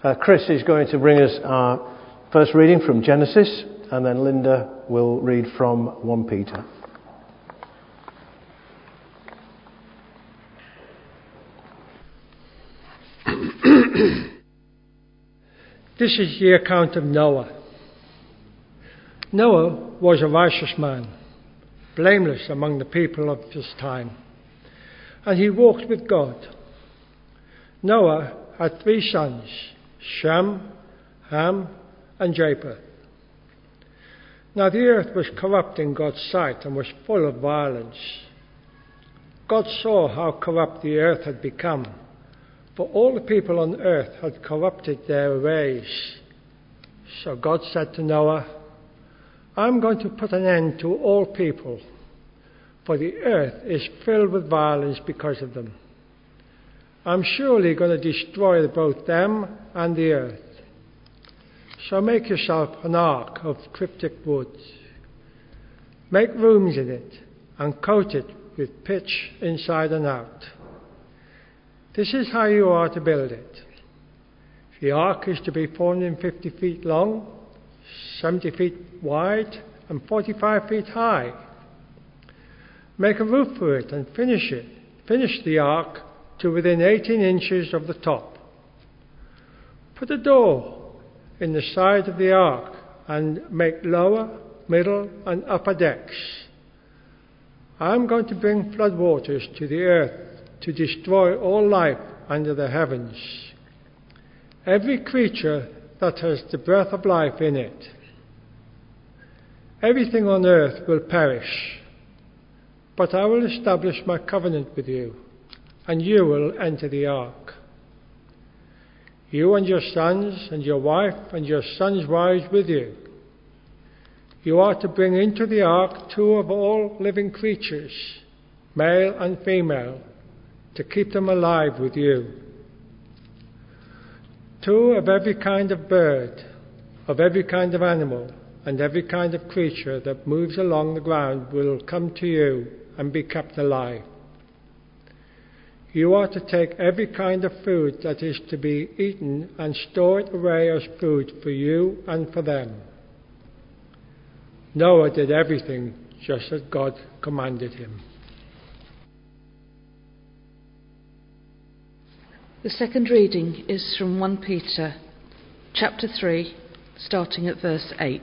Chris is going to bring us our first reading from Genesis, and then Linda will read from 1 Peter. This is the account of Noah. Noah was a righteous man, blameless among the people of his time, and he walked with God. Noah had 3 sons, Shem, Ham, and Japheth. Now the earth was corrupt in God's sight and was full of violence. God saw how corrupt the earth had become, for all the people on earth had corrupted their ways. So God said to Noah, I'm going to put an end to all people, for the earth is filled with violence because of them. I'm surely going to destroy both them and the earth. So make yourself an ark of cryptic wood. Make rooms in it and coat it with pitch inside and out. This is how you are to build it. The ark is to be 450 feet long, 70 feet wide, and 45 feet high. Make a roof for it and finish it. Finish the ark to within 18 inches of the top. Put a door in the side of the ark and make lower, middle, and upper decks. I'm going to bring flood waters to the earth to destroy all life under the heavens, every creature that has the breath of life in it. Everything on earth will perish, but I will establish my covenant with you, and you will enter the ark. You and your sons and your wife and your sons' wives with you. You are to bring into the ark 2 of all living creatures, male and female, to keep them alive with you. 2 of every kind of bird, of every kind of animal, and every kind of creature that moves along the ground will come to you and be kept alive. You are to take every kind of food that is to be eaten and store it away as food for you and for them. Noah did everything just as God commanded him. The second reading is from 1 Peter, chapter 3, starting at verse 8.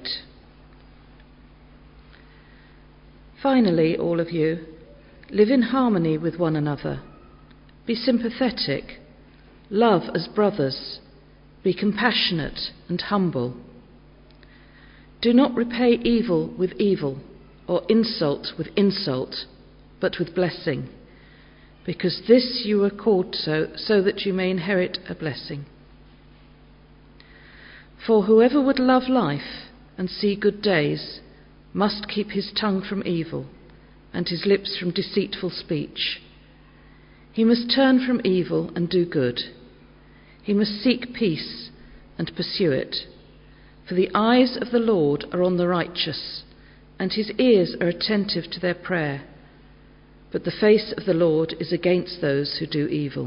Finally, all of you, live in harmony with one another. Be sympathetic, love as brothers, be compassionate and humble. Do not repay evil with evil or insult with insult, but with blessing, because this you were called so that you may inherit a blessing. For whoever would love life and see good days must keep his tongue from evil and his lips from deceitful speech. He must turn from evil and do good. He must seek peace and pursue it. For the eyes of the Lord are on the righteous, and his ears are attentive to their prayer. But the face of the Lord is against those who do evil.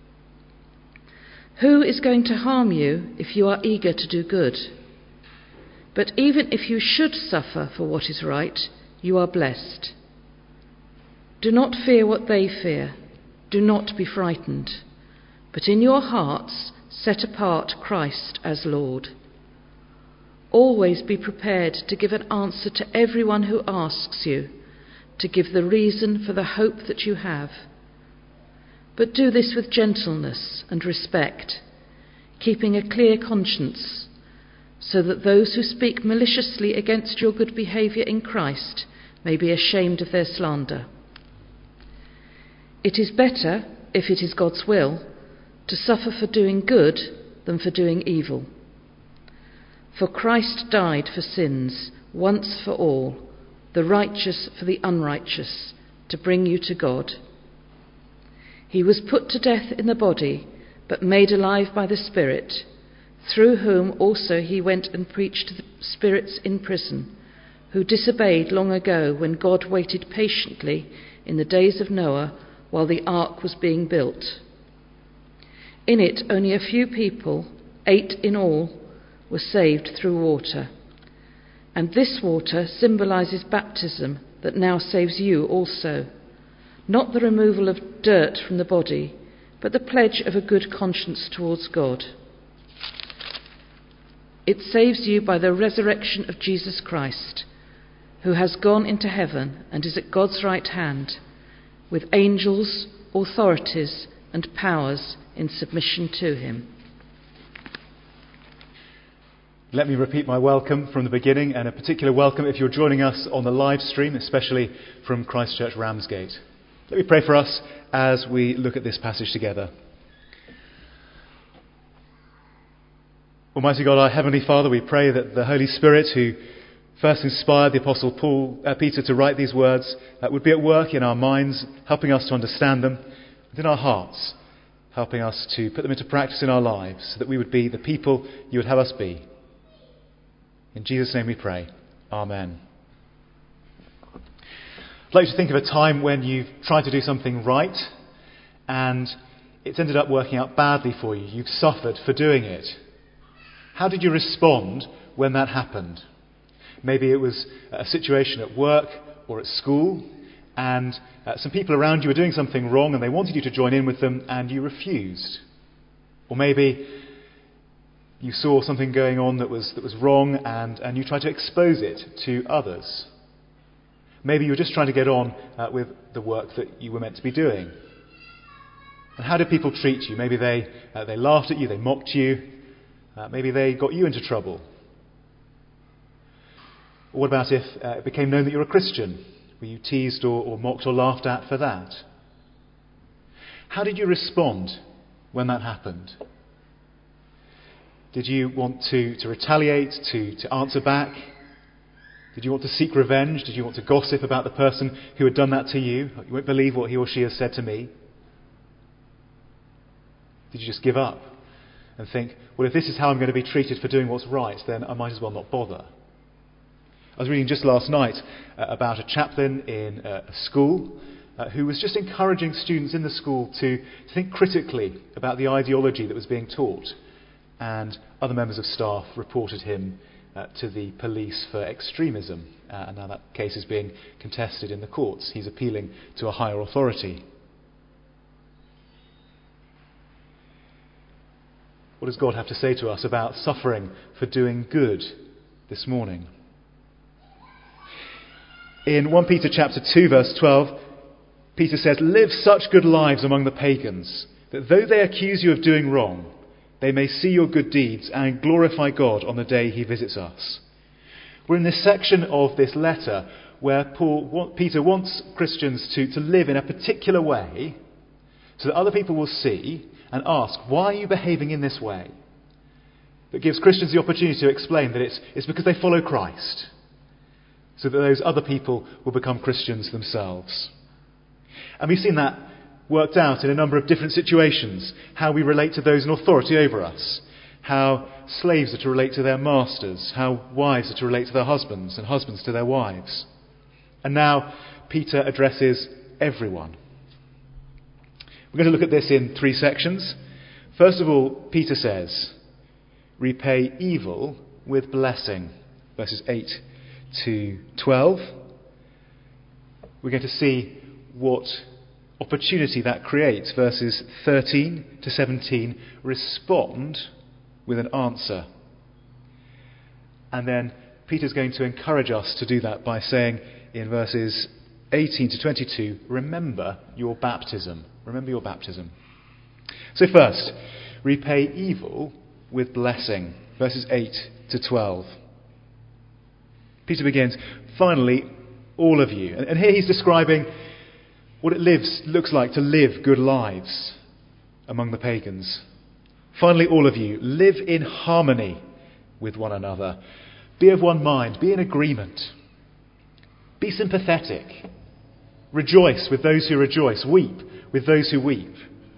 Who is going to harm you if you are eager to do good? But even if you should suffer for what is right, you are blessed. Do not fear what they fear. Do not be frightened, but in your hearts set apart Christ as Lord. Always be prepared to give an answer to everyone who asks you, to give the reason for the hope that you have. But do this with gentleness and respect, keeping a clear conscience, so that those who speak maliciously against your good behaviour in Christ may be ashamed of their slander. It is better, if it is God's will, to suffer for doing good than for doing evil. For Christ died for sins once for all, the righteous for the unrighteous, to bring you to God. He was put to death in the body, but made alive by the Spirit, through whom also he went and preached to the spirits in prison, who disobeyed long ago when God waited patiently in the days of Noah while the ark was being built. In it only a few people, 8 in all were saved through water. And this water symbolises baptism that now saves you also, not the removal of dirt from the body, but the pledge of a good conscience towards God. It saves you by the resurrection of Jesus Christ, who has gone into heaven and is at God's right hand, with angels, authorities, and powers in submission to him. Let me repeat my welcome from the beginning, and a particular welcome if you're joining us on the live stream, especially from Christchurch Ramsgate. Let me pray for us as we look at this passage together. Almighty God, our Heavenly Father, we pray that the Holy Spirit, who first inspired the Apostle Peter to write these words, would be at work in our minds, helping us to understand them, and in our hearts, helping us to put them into practice in our lives, so that we would be the people you would have us be. In Jesus' name we pray. Amen. I'd like to think of a time when you've tried to do something right and it's ended up working out badly for you. You've suffered for doing it. How did you respond when that happened? Maybe it was a situation at work or at school, and some people around you were doing something wrong and they wanted you to join in with them and you refused. Or maybe you saw something going on that was wrong and you tried to expose it to others. Maybe you were just trying to get on with the work that you were meant to be doing. And how did people treat you? Maybe they laughed at you, they mocked you, maybe they got you into trouble. Or what about if it became known that you're a Christian? Were you teased or mocked or laughed at for that? How did you respond when that happened? Did you want to retaliate, to answer back? Did you want to seek revenge? Did you want to gossip about the person who had done that to you? You won't believe what he or she has said to me. Did you just give up and think, well, if this is how I'm going to be treated for doing what's right, then I might as well not bother? I was reading just last night about a chaplain in a school who was just encouraging students in the school to think critically about the ideology that was being taught. And other members of staff reported him to the police for extremism. And now that case is being contested in the courts. He's appealing to a higher authority. What does God have to say to us about suffering for doing good this morning? In 1 Peter chapter 2, verse 12, Peter says, "Live such good lives among the pagans, that though they accuse you of doing wrong, they may see your good deeds and glorify God on the day he visits us." We're in this section of this letter where Peter wants Christians to live in a particular way so that other people will see and ask, why are you behaving in this way? That gives Christians the opportunity to explain that it's because they follow Christ, so that those other people will become Christians themselves. And we've seen that worked out in a number of different situations. How we relate to those in authority over us. How slaves are to relate to their masters. How wives are to relate to their husbands and husbands to their wives. And now Peter addresses everyone. We're going to look at this in 3 sections. First of all, Peter says, repay evil with blessing. Verses 8 to 12. We're going to see what opportunity that creates. Verses 13 to 17, respond with an answer. And then Peter's going to encourage us to do that by saying in verses 18 to 22, remember your baptism. Remember your baptism. So first, repay evil with blessing. Verses 8 to 12. Peter begins, finally, all of you. And here he's describing what it looks like to live good lives among the pagans. Finally, all of you, live in harmony with one another. Be of one mind. Be in agreement. Be sympathetic. Rejoice with those who rejoice. Weep with those who weep.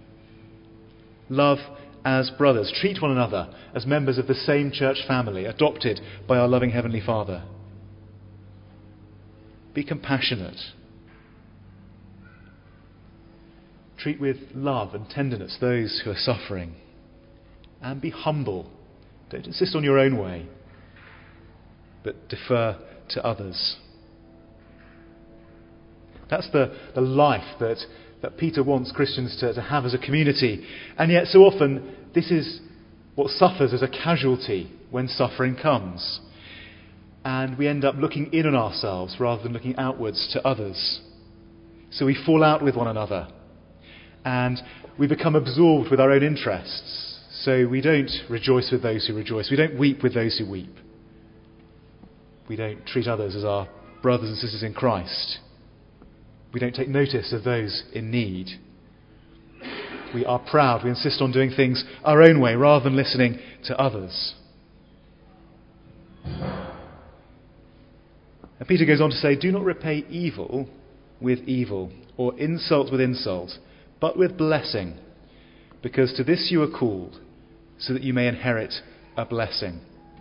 Love as brothers. Treat one another as members of the same church family, adopted by our loving Heavenly Father. Be compassionate. Treat with love and tenderness those who are suffering. And be humble Don't insist on your own way, but defer to others. That's the life that Peter wants Christians to have as a community. And yet so often this is what suffers as a casualty when suffering comes. And we end up looking in on ourselves rather than looking outwards to others. So we fall out with one another. And we become absorbed with our own interests. So we don't rejoice with those who rejoice. We don't weep with those who weep. We don't treat others as our brothers and sisters in Christ. We don't take notice of those in need. We are proud. We insist on doing things our own way rather than listening to others. And Peter goes on to say, do not repay evil with evil or insult with insult, but with blessing, because to this you are called, so that you may inherit a blessing.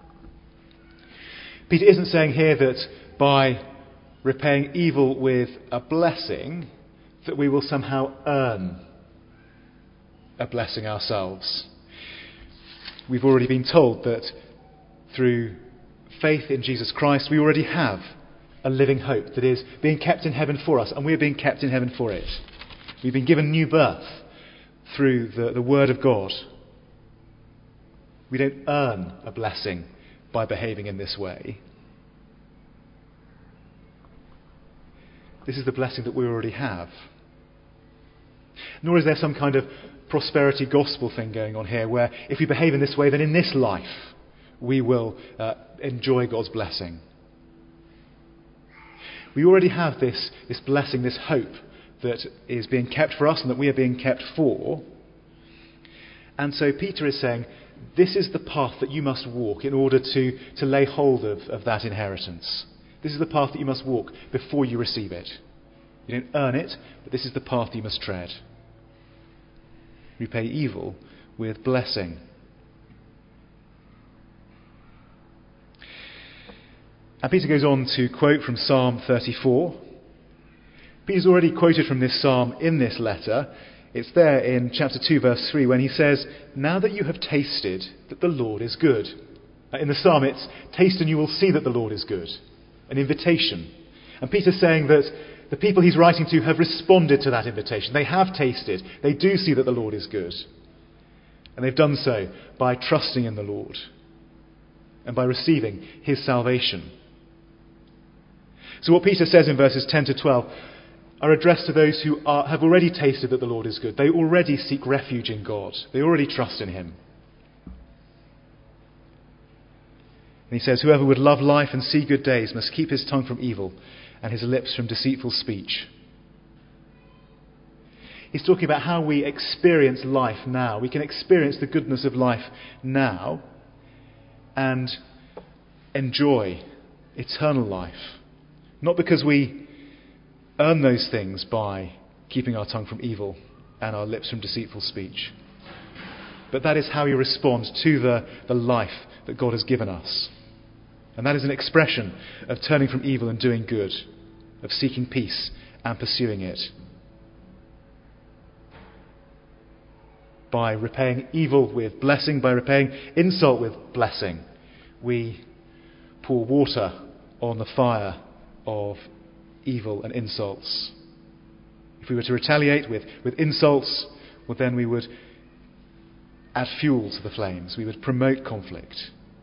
Peter isn't saying here that by repaying evil with a blessing, that we will somehow earn a blessing ourselves. We've already been told that through faith in Jesus Christ, we already have a living hope that is being kept in heaven for us, and we're being kept in heaven for it. We've been given new birth through the Word of God. We don't earn a blessing by behaving in this way. This is the blessing that we already have. Nor is there some kind of prosperity gospel thing going on here, where if we behave in this way, then in this life we will enjoy God's blessing. We already have this blessing, this hope that is being kept for us and that we are being kept for. And so Peter is saying, this is the path that you must walk in order to lay hold of that inheritance. This is the path that you must walk before you receive it. You don't earn it, but this is the path you must tread. Repay evil with blessing. And Peter goes on to quote from Psalm 34. Peter's already quoted from this psalm in this letter. It's there in chapter 2, verse 3, when he says, now that you have tasted that the Lord is good. In the psalm, it's taste and you will see that the Lord is good. An invitation. And Peter's saying that the people he's writing to have responded to that invitation. They have tasted. They do see that the Lord is good. And they've done so by trusting in the Lord and by receiving his salvation. So what Peter says in verses 10 to 12 are addressed to those who have already tasted that the Lord is good. They already seek refuge in God. They already trust in him. And he says, whoever would love life and see good days must keep his tongue from evil and his lips from deceitful speech. He's talking about how we experience life now. We can experience the goodness of life now and enjoy eternal life. Not because we earn those things by keeping our tongue from evil and our lips from deceitful speech. But that is how we respond to the life that God has given us. And that is an expression of turning from evil and doing good, of seeking peace and pursuing it. By repaying evil with blessing, by repaying insult with blessing, we pour water on the fire of evil and insults. If we were to retaliate with insults, well, then we would add fuel to the flames. We would promote conflict.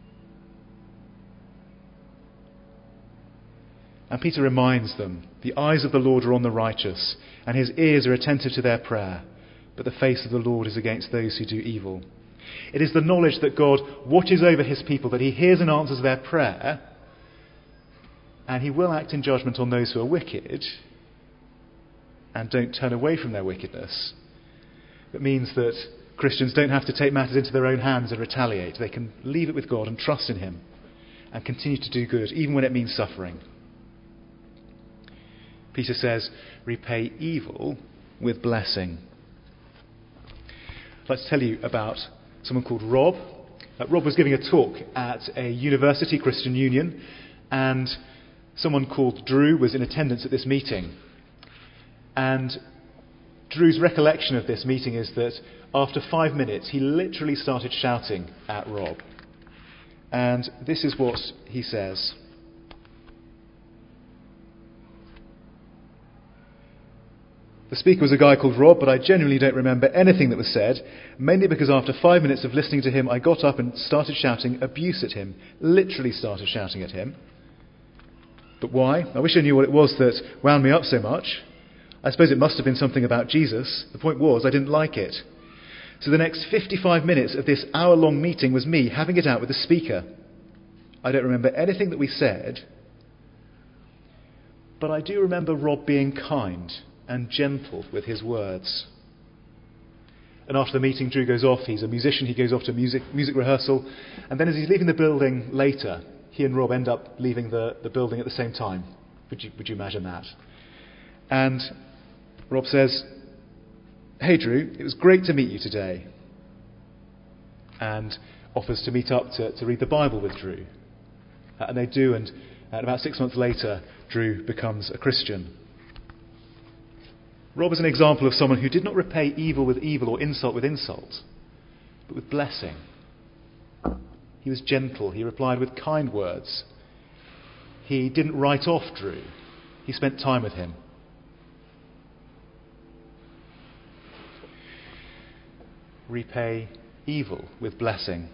And Peter reminds them, the eyes of the Lord are on the righteous, and his ears are attentive to their prayer, but the face of the Lord is against those who do evil. It is the knowledge that God watches over his people, that he hears and answers their prayer, and he will act in judgment on those who are wicked and don't turn away from their wickedness. It means that Christians don't have to take matters into their own hands and retaliate. They can leave it with God and trust in him and continue to do good, even when it means suffering. Peter says, repay evil with blessing. I'd like to tell you about someone called Rob. Rob was giving a talk at a university, Christian Union, and someone called Drew was in attendance at this meeting. And Drew's recollection of this meeting is that after 5 minutes, he literally started shouting at Rob. And this is what he says. The speaker was a guy called Rob, but I genuinely don't remember anything that was said, mainly because after 5 minutes of listening to him, I got up and started shouting abuse at him. Literally started shouting at him. But why? I wish I knew what it was that wound me up so much. I suppose it must have been something about Jesus. The point was, I didn't like it. So the next 55 minutes of this hour-long meeting was me having it out with the speaker. I don't remember anything that we said, but I do remember Rob being kind and gentle with his words. And after the meeting, Drew goes off. He's a musician. He goes off to music rehearsal. And then as he's leaving the building later, he and Rob end up leaving the building at the same time. Would you imagine that? And Rob says, "Hey Drew, it was great to meet you today." And offers to meet up to read the Bible with Drew. And they do, and about 6 months later, Drew becomes a Christian. Rob is an example of someone who did not repay evil with evil or insult with insult, but with blessing. He was gentle. He replied with kind words. He didn't write off Drew. He spent time with him. Repay evil with blessing.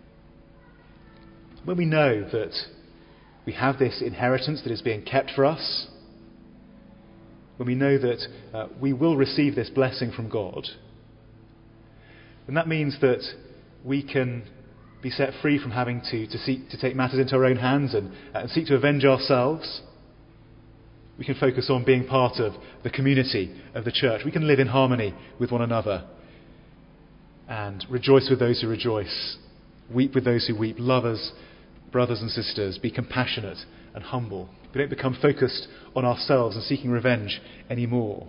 When we know that we have this inheritance that is being kept for us, when we know that we will receive this blessing from God, then that means that we can be set free from having to seek to take matters into our own hands and seek to avenge ourselves. We can focus on being part of the community of the church. We can live in harmony with one another and rejoice with those who rejoice, weep with those who weep, love as brothers and sisters, be compassionate and humble. We don't become focused on ourselves and seeking revenge anymore.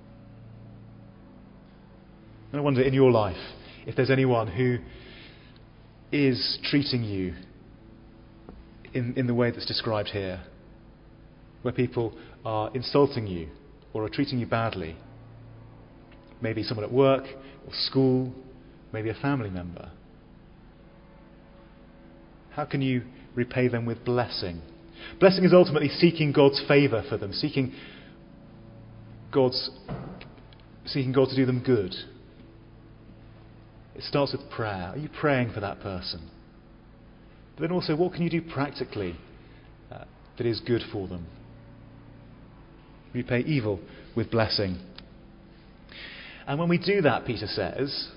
And I wonder in your life if there's anyone who is treating you in the way that's described here, where people are insulting you or are treating you badly. Maybe someone at work or school, maybe a family member. How can you repay them with blessing? Blessing is ultimately seeking God's favour for them, seeking God to do them good. It starts with prayer. Are you praying for that person? But then also, what can you do practically that is good for them? Repay evil with blessing. And when we do that, Peter says,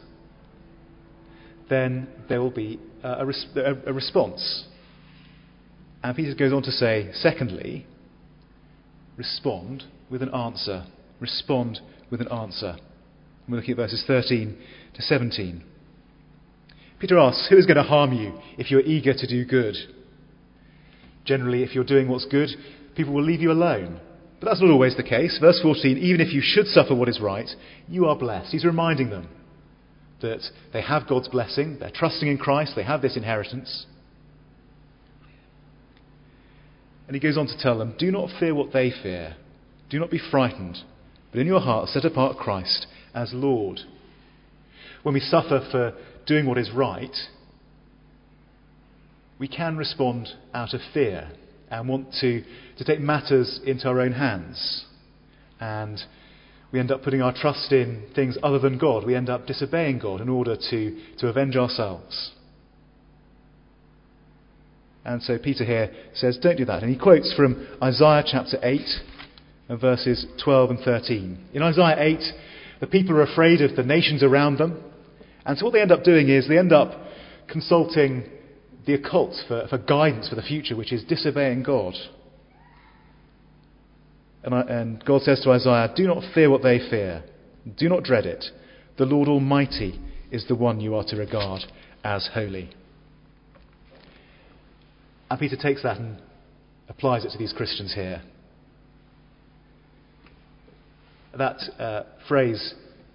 then there will be a response. And Peter goes on to say, secondly, respond with an answer. Respond with an answer. We're looking at verses 13 to 17. Peter asks, who is going to harm you if you're eager to do good? Generally, if you're doing what's good, people will leave you alone. But that's not always the case. Verse 14, even if you should suffer what is right, you are blessed. He's reminding them that they have God's blessing, they're trusting in Christ, they have this inheritance. And he goes on to tell them, do not fear what they fear. Do not be frightened, but in your heart set apart Christ as Lord. When we suffer for doing what is right, we can respond out of fear and want to take matters into our own hands. And we end up putting our trust in things other than God. We end up disobeying God in order to avenge ourselves. And so Peter here says, don't do that. And he quotes from Isaiah chapter 8 and verses 12 and 13. In Isaiah 8, the people are afraid of the nations around them. And so what they end up doing is they end up consulting the occult for guidance for the future, which is disobeying God. And God says to Isaiah, do not fear what they fear. Do not dread it. The Lord Almighty is the one you are to regard as holy. And Peter takes that and applies it to these Christians here. That phrase,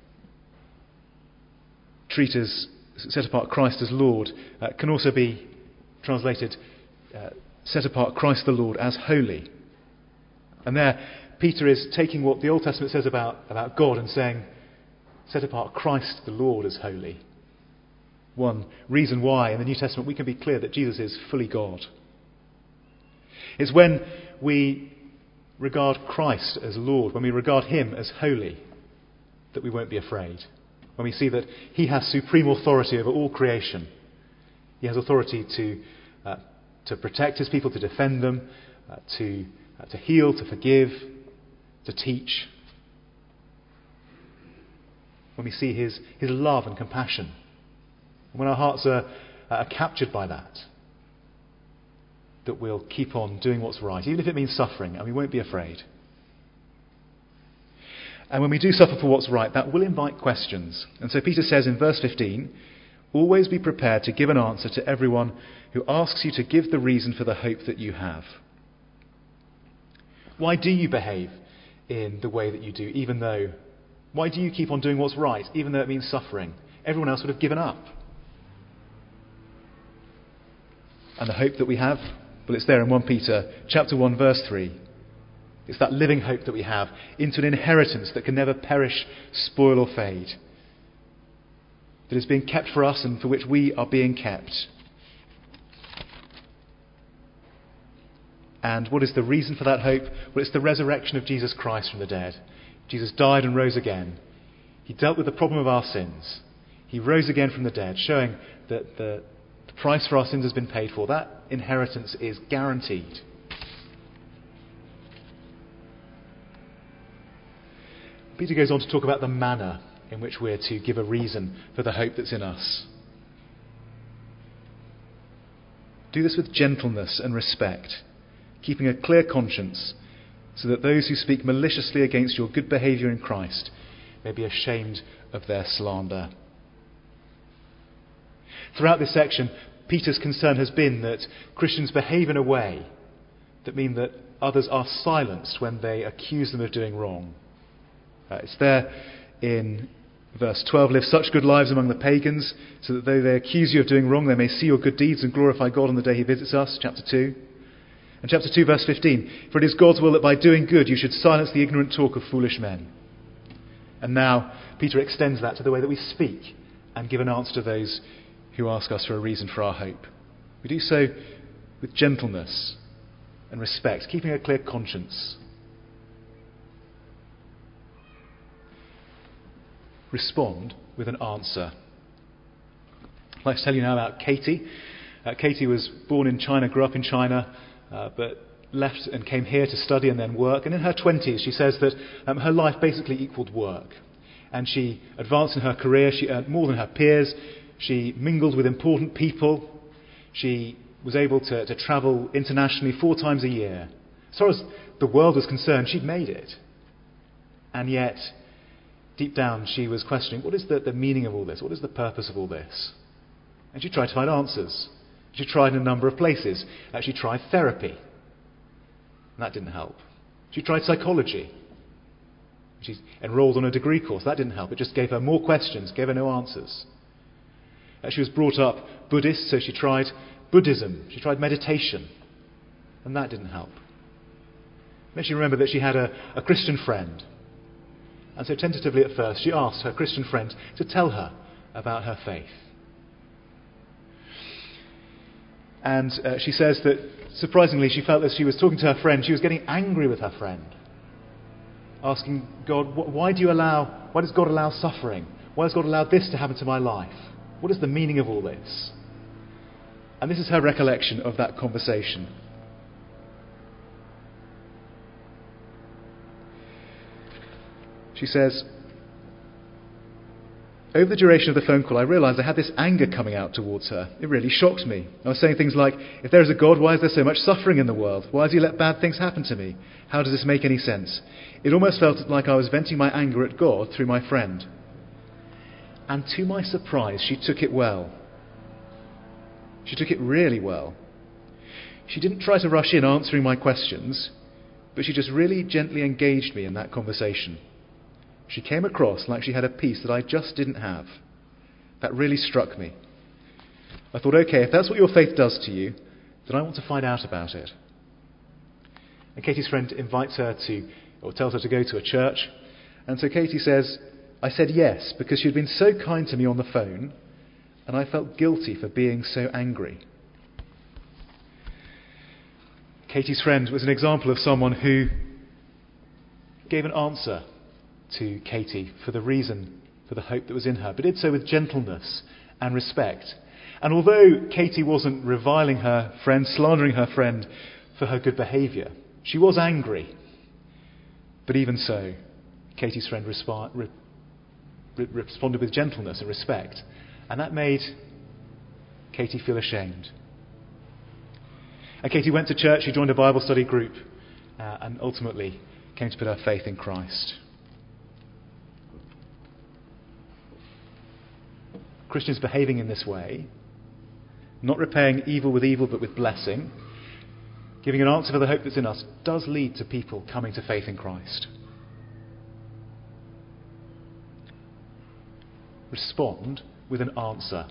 treat as, set apart Christ as Lord, can also be translated, set apart Christ the Lord as holy. And there, Peter is taking what the Old Testament says about God and saying, set apart Christ the Lord as holy. one reason why in the New Testament we can be clear that Jesus is fully God. It's when we regard Christ as Lord, when we regard him as holy, that we won't be afraid. When we see that he has supreme authority over all creation. He has authority to protect his people, to defend them, to heal, to forgive, to teach. When we see his love and compassion. When our hearts are captured by that we'll keep on doing what's right, even if it means suffering, and we won't be afraid. And when we do suffer for what's right, that will invite questions. And so Peter says in verse 15, always be prepared to give an answer to everyone who asks you to give the reason for the hope that you have. Why do you behave in the way that you do, why do you keep on doing what's right, even though it means suffering? Everyone else would have given up. And the hope that we have, well, it's there in 1 Peter chapter 1, verse 3. It's that living hope that we have into an inheritance that can never perish, spoil or fade. That is being kept for us and for which we are being kept. And what is the reason for that hope? Well, it's the resurrection of Jesus Christ from the dead. Jesus died and rose again. He dealt with the problem of our sins. He rose again from the dead, showing that the price for our sins has been paid for. That inheritance is guaranteed. Peter goes on to talk about the manner in which we're to give a reason for the hope that's in us. Do this with gentleness and respect, keeping a clear conscience, so that those who speak maliciously against your good behaviour in Christ may be ashamed of their slander. Throughout this section, Peter's concern has been that Christians behave in a way that mean that others are silenced when they accuse them of doing wrong. It's there in verse 12, live such good lives among the pagans, so that though they accuse you of doing wrong, they may see your good deeds and glorify God on the day he visits us, chapter 2. And chapter 2, verse 15, for it is God's will that by doing good you should silence the ignorant talk of foolish men. And now Peter extends that to the way that we speak and give an answer to those who ask us for a reason for our hope. We do so with gentleness and respect, keeping a clear conscience. Respond with an answer. I'd like to tell you now about Katie. Katie was born in China, grew up in China, but left and came here to study and then work. And in her 20s, she says that her life basically equaled work. And she advanced in her career. She earned more than her peers. She mingled with important people. She was able to travel internationally 4 times a year. As far as the world was concerned, she'd made it. And yet, deep down, she was questioning, what is the meaning of all this? What is the purpose of all this? And she tried to find answers. She tried in a number of places. She tried therapy. And that didn't help. She tried psychology. She enrolled on a degree course. That didn't help. It just gave her more questions, gave her no answers. She was brought up Buddhist, so she tried Buddhism. She tried meditation. And that didn't help. Then she remembered that she had a Christian friend. And so tentatively at first, she asked her Christian friend to tell her about her faith. And she says that, surprisingly, she felt as she was talking to her friend, she was getting angry with her friend. Asking God, why does God allow suffering? Why does God allow this to happen to my life? What is the meaning of all this? And this is her recollection of that conversation. She says, over the duration of the phone call, I realised I had this anger coming out towards her. It really shocked me. I was saying things like, if there is a God, why is there so much suffering in the world? Why does he let bad things happen to me? How does this make any sense? It almost felt like I was venting my anger at God through my friend. And to my surprise, she took it well. She took it really well. She didn't try to rush in answering my questions, but she just really gently engaged me in that conversation. She came across like she had a piece that I just didn't have. That really struck me. I thought, okay, if that's what your faith does to you, then I want to find out about it. And Katie's friend invites her tells her to go to a church. And so Katie says, I said yes, because she'd been so kind to me on the phone, and I felt guilty for being so angry. Katie's friend was an example of someone who gave an answer to Katie for the reason, for the hope that was in her, but did so with gentleness and respect. And although Katie wasn't reviling her friend, slandering her friend for her good behaviour, she was angry. But even so, Katie's friend responded with gentleness and respect, and that made Katie feel ashamed. And Katie went to church, she joined a Bible study group, and ultimately came to put her faith in Christ. Christians behaving in this way, not repaying evil with evil but with blessing, giving an answer for the hope that's in us, does lead to people coming to faith in Christ. Respond with an answer.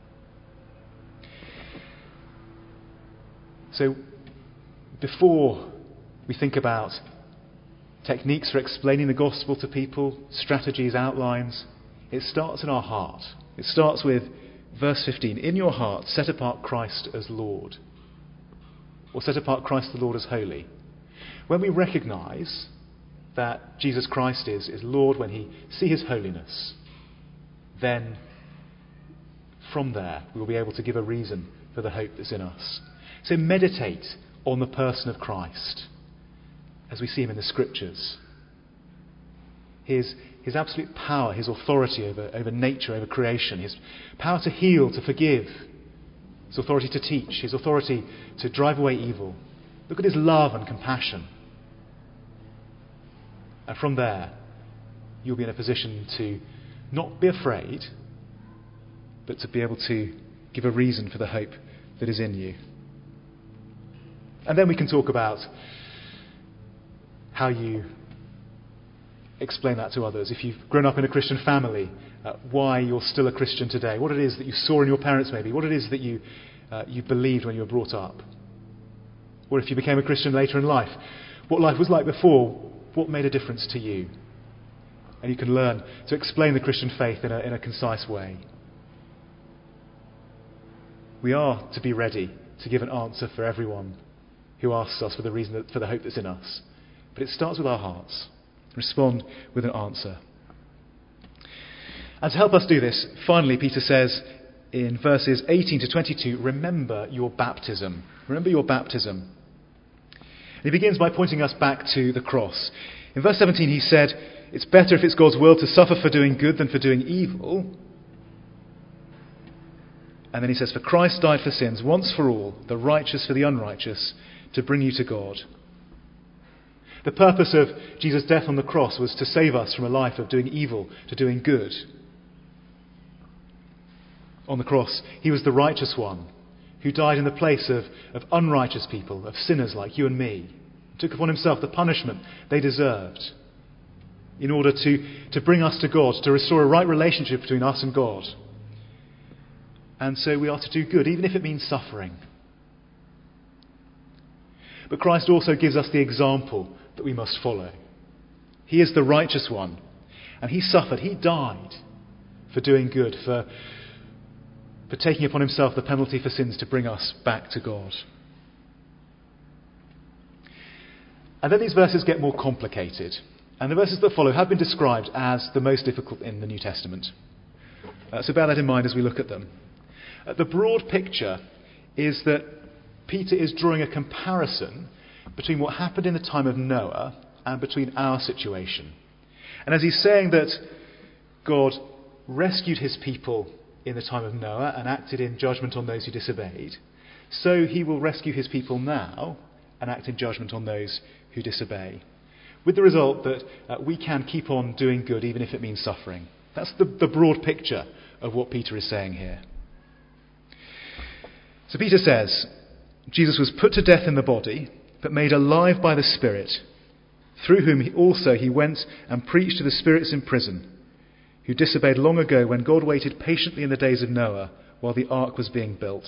So, before we think about techniques for explaining the gospel to people, strategies, outlines, it starts in our heart. It starts with verse 15. In your heart, set apart Christ as Lord. Or set apart Christ the Lord as holy. When we recognise that Jesus Christ is Lord, when we see his holiness, then from there we will be able to give a reason for the hope that's in us. So meditate on the person of Christ as we see him in the Scriptures. His absolute power, his authority over nature, over creation, his power to heal, to forgive, his authority to teach, his authority to drive away evil. Look at his love and compassion. And from there, you'll be in a position to not be afraid, but to be able to give a reason for the hope that is in you. And then we can talk about how you explain that to others. If you've grown up in a Christian family, why you're still a Christian today, what it is that you saw in your parents maybe, what it is that you believed when you were brought up. Or if you became a Christian later in life, what life was like before, what made a difference to you. And you can learn to explain the Christian faith in a concise way. We are to be ready to give an answer for everyone who asks us for the reason, for the hope that's in us. But it starts with our hearts. Respond with an answer. And to help us do this, finally, Peter says in verses 18 to 22, remember your baptism. Remember your baptism. And he begins by pointing us back to the cross. In verse 17 he said, it's better if it's God's will to suffer for doing good than for doing evil. And then he says, for Christ died for sins once for all, the righteous for the unrighteous, to bring you to God. The purpose of Jesus' death on the cross was to save us from a life of doing evil to doing good. On the cross, he was the righteous one who died in the place of unrighteous people, of sinners like you and me. He took upon himself the punishment they deserved in order to bring us to God, to restore a right relationship between us and God. And so we are to do good, even if it means suffering. But Christ also gives us the example that we must follow. He is the righteous one, and he suffered, he died for doing good, for taking upon himself the penalty for sins to bring us back to God. And then these verses get more complicated, and the verses that follow have been described as the most difficult in the New Testament. So bear that in mind as we look at them. The broad picture is that Peter is drawing a comparison between what happened in the time of Noah and between our situation. And as he's saying that God rescued his people in the time of Noah and acted in judgment on those who disobeyed, so he will rescue his people now and act in judgment on those who disobey. With the result that we can keep on doing good even if it means suffering. That's the broad picture of what Peter is saying here. So Peter says, Jesus was put to death in the body, but made alive by the Spirit, through whom he went and preached to the spirits in prison, who disobeyed long ago when God waited patiently in the days of Noah while the ark was being built.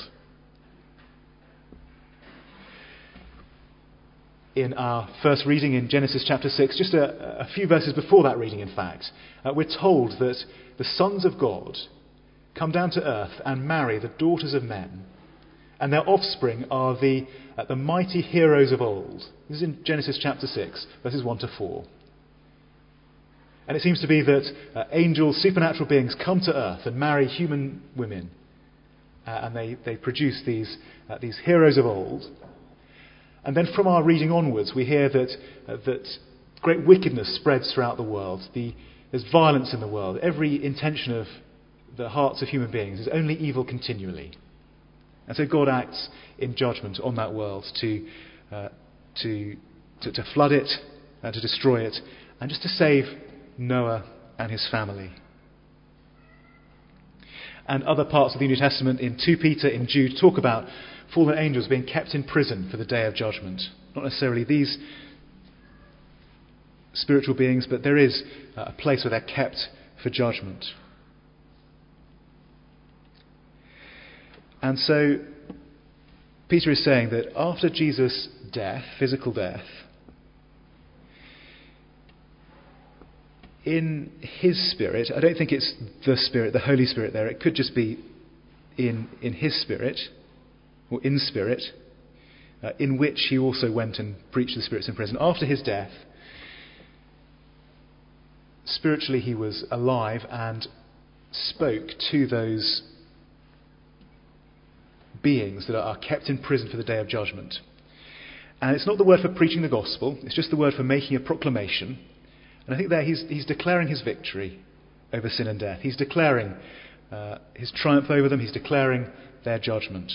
In our first reading in Genesis chapter 6, just a few verses before that reading in fact, we're told that the sons of God come down to earth and marry the daughters of men, and their offspring are the mighty heroes of old. This is in Genesis chapter 6, verses 1 to 4. And it seems to be that angels, supernatural beings, come to earth and marry human women. And they produce these heroes of old. And then from our reading onwards, we hear that great wickedness spreads throughout the world. There's violence in the world. Every intention of the hearts of human beings is only evil continually. And so God acts in judgment on that world to flood it and to destroy it, and just to save Noah and his family. And other parts of the New Testament, in 2 Peter, in Jude, talk about fallen angels being kept in prison for the day of judgment. Not necessarily these spiritual beings, but there is a place where they're kept for judgment. And so Peter is saying that after Jesus' death, physical death, in his Spirit, I don't think it's the Spirit, the Holy Spirit there, it could just be in his Spirit, or in Spirit, in which he also went and preached the spirits in prison. After his death, spiritually he was alive and spoke to those beings that are kept in prison for the day of judgment. And it's not the word for preaching the gospel, it's just the word for making a proclamation. And I think there he's declaring his victory over sin and death. He's declaring his triumph over them. He's declaring their judgment.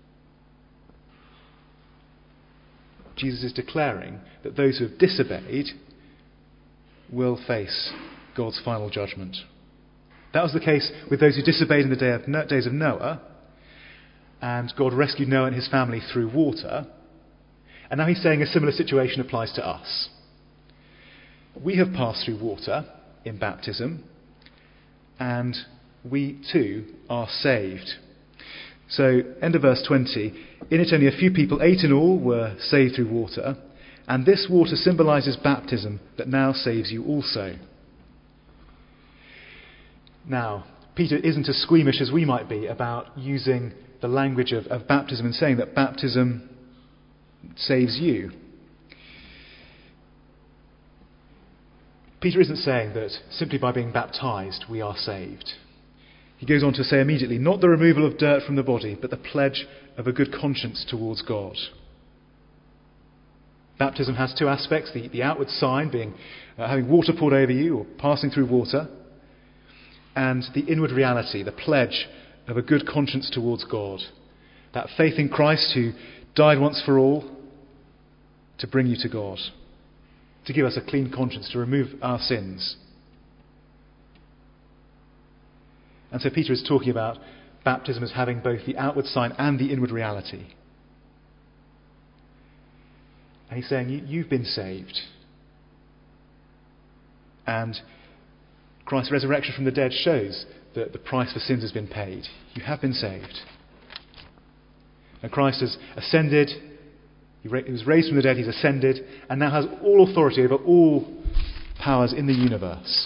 Jesus is declaring that those who have disobeyed will face God's final judgment. That was the case with those who disobeyed in the days of Noah, and God rescued Noah and his family through water. And now he's saying a similar situation applies to us. We have passed through water in baptism, and we too are saved. So, end of verse 20. In it only a few people, 8 in all, were saved through water, and this water symbolises baptism that now saves you also. Now, Peter isn't as squeamish as we might be about using the language of baptism and saying that baptism saves you. Peter isn't saying that simply by being baptised we are saved. He goes on to say immediately, not the removal of dirt from the body, but the pledge of a good conscience towards God. Baptism has 2 aspects, the outward sign being having water poured over you or passing through water, and the inward reality, the pledge of a good conscience towards God. That faith in Christ who died once for all to bring you to God, to give us a clean conscience, to remove our sins. And so Peter is talking about baptism as having both the outward sign and the inward reality. And he's saying, you've been saved. And Christ's resurrection from the dead shows that the price for sins has been paid. You have been saved. And Christ has ascended. He was raised from the dead, he's ascended, and now has all authority over all powers in the universe.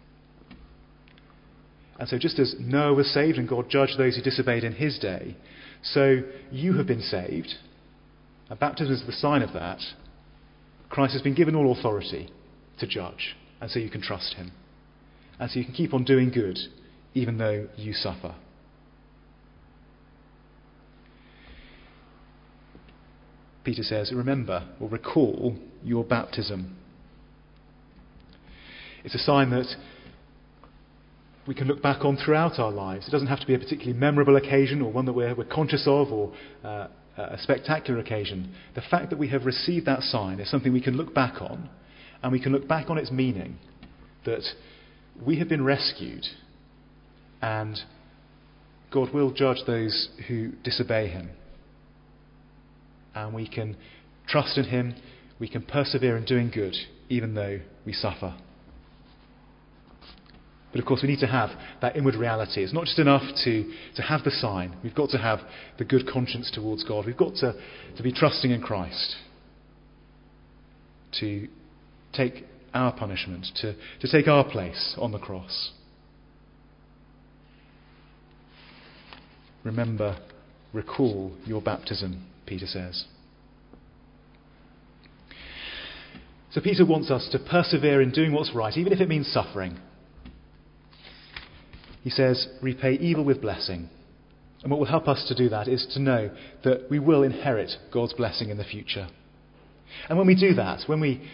And so just as Noah was saved and God judged those who disobeyed in his day, so you have been saved. And baptism is the sign of that. Christ has been given all authority to judge, and so you can trust him. And so you can keep on doing good, even though you suffer. Peter says, remember or recall your baptism. It's a sign that we can look back on throughout our lives. It doesn't have to be a particularly memorable occasion or one that we're conscious of, or a spectacular occasion. The fact that we have received that sign is something we can look back on, and we can look back on its meaning, that we have been rescued and God will judge those who disobey him. And we can trust in him, we can persevere in doing good, even though we suffer. But of course we need to have that inward reality. It's not just enough to have the sign. We've got to have the good conscience towards God. We've got to be trusting in Christ, to take our punishment, to take our place on the cross. remember, recall your baptism, Peter says. So Peter wants us to persevere in doing what's right, even if it means suffering. He says, repay evil with blessing. And what will help us to do that is to know that we will inherit God's blessing in the future. And when we do that, when we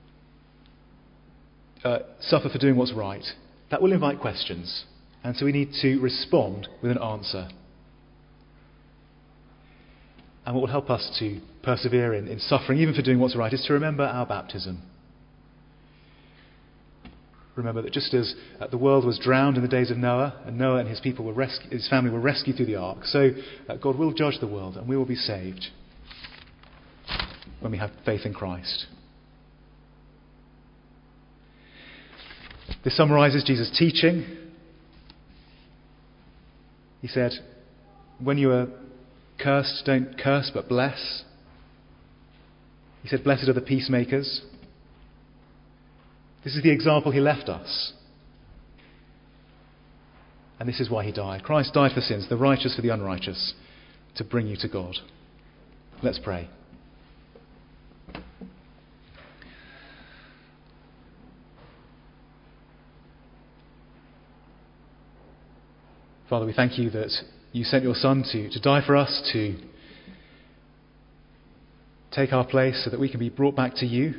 suffer for doing what's right, that will invite questions. And so we need to respond with an answer. And what will help us to persevere in suffering, even for doing what's right, is to remember our baptism. Remember that just as the world was drowned in the days of Noah, and Noah and his people his family were rescued through the ark, so God will judge the world and we will be saved when we have faith in Christ. This summarises Jesus' teaching. He said, when you are cursed, don't curse but bless. He said, blessed are the peacemakers. This is the example he left us. And this is why he died. Christ died for sins, the righteous for the unrighteous, to bring you to God. Let's pray. Father, we thank you that you sent your Son to die for us, to take our place so that we can be brought back to you.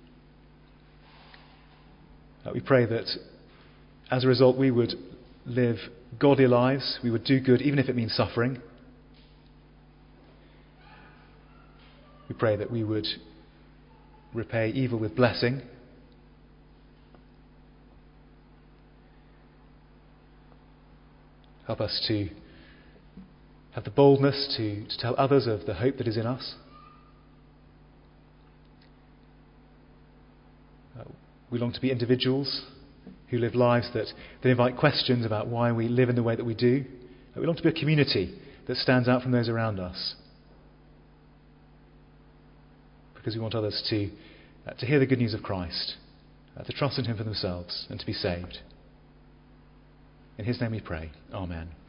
We pray that as a result we would live godly lives, we would do good even if it means suffering. We pray that we would repay evil with blessing. Help us to have the boldness to tell others of the hope that is in us. We long to be individuals who live lives that invite questions about why we live in the way that we do. We long to be a community that stands out from those around us. Because we want others to hear the good news of Christ, to trust in him for themselves and to be saved. In his name we pray. Amen.